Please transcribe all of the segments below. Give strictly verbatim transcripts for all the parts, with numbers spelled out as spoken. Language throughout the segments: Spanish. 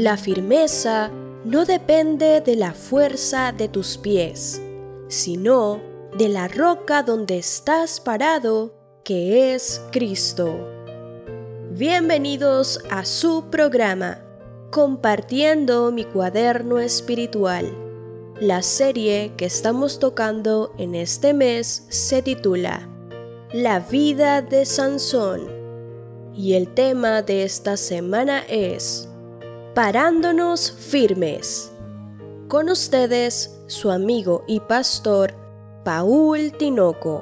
La firmeza no depende de la fuerza de tus pies, sino de la roca donde estás parado, que es Cristo. Bienvenidos a su programa, Compartiendo mi cuaderno espiritual. La serie que estamos tocando en este mes se titula La vida de Sansón, y el tema de esta semana es Parándonos firmes. Con ustedes, su amigo y pastor, Paul Tinoco.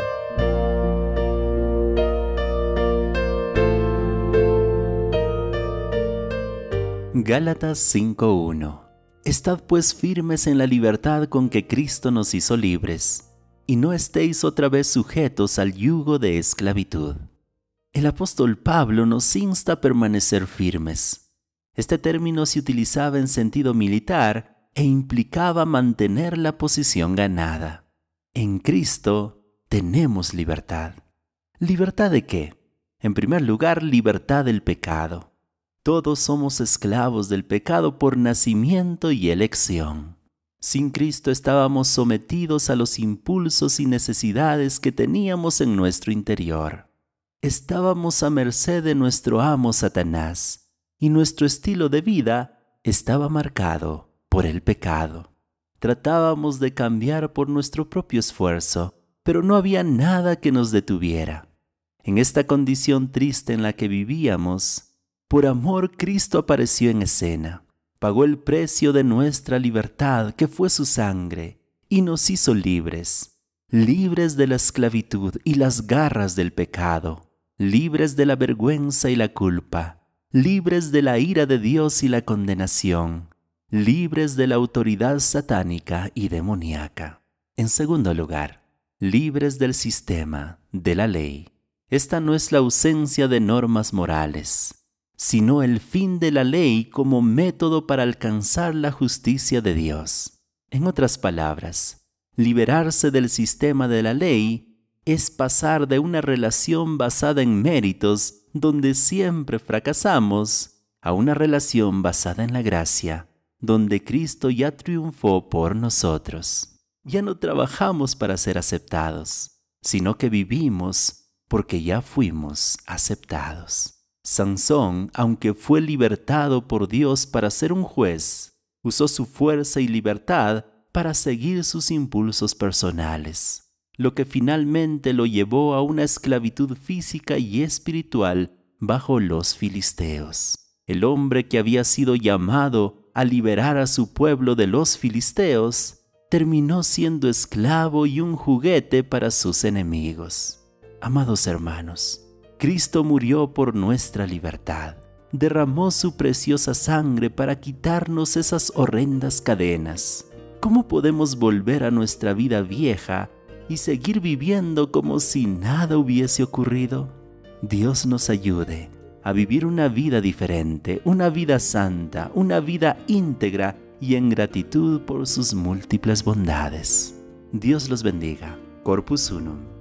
Gálatas cinco uno. Estad pues firmes en la libertad con que Cristo nos hizo libres, y no estéis otra vez sujetos al yugo de esclavitud. El apóstol Pablo nos insta a permanecer firmes. Este término se utilizaba en sentido militar e implicaba mantener la posición ganada. En Cristo tenemos libertad. ¿Libertad de qué? En primer lugar, libertad del pecado. Todos somos esclavos del pecado por nacimiento y elección. Sin Cristo estábamos sometidos a los impulsos y necesidades que teníamos en nuestro interior. Estábamos a merced de nuestro amo Satanás, y nuestro estilo de vida estaba marcado por el pecado. Tratábamos de cambiar por nuestro propio esfuerzo, pero no había nada que nos detuviera. En esta condición triste en la que vivíamos, por amor Cristo apareció en escena, pagó el precio de nuestra libertad, que fue su sangre, y nos hizo libres, libres de la esclavitud y las garras del pecado, libres de la vergüenza y la culpa, libres de la ira de Dios y la condenación, libres de la autoridad satánica y demoníaca. En segundo lugar, libres del sistema, de la ley. Esta no es la ausencia de normas morales, sino el fin de la ley como método para alcanzar la justicia de Dios. En otras palabras, liberarse del sistema de la ley es pasar de una relación basada en méritos, donde siempre fracasamos, a una relación basada en la gracia, donde Cristo ya triunfó por nosotros. Ya no trabajamos para ser aceptados, sino que vivimos porque ya fuimos aceptados. Sansón, aunque fue libertado por Dios para ser un juez, usó su fuerza y libertad para seguir sus impulsos personales, lo que finalmente lo llevó a una esclavitud física y espiritual bajo los filisteos. El hombre que había sido llamado a liberar a su pueblo de los filisteos, terminó siendo esclavo y un juguete para sus enemigos. Amados hermanos, Cristo murió por nuestra libertad, derramó su preciosa sangre para quitarnos esas horrendas cadenas. ¿Cómo podemos volver a nuestra vida vieja y seguir viviendo como si nada hubiese ocurrido? Dios nos ayude a vivir una vida diferente, una vida santa, una vida íntegra y en gratitud por sus múltiples bondades. Dios los bendiga. Corpus Unum.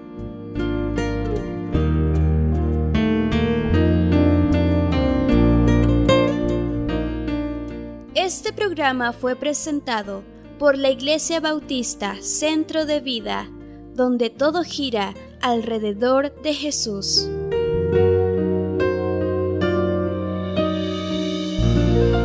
Este programa fue presentado por la Iglesia Bautista Centro de Vida, donde todo gira alrededor de Jesús.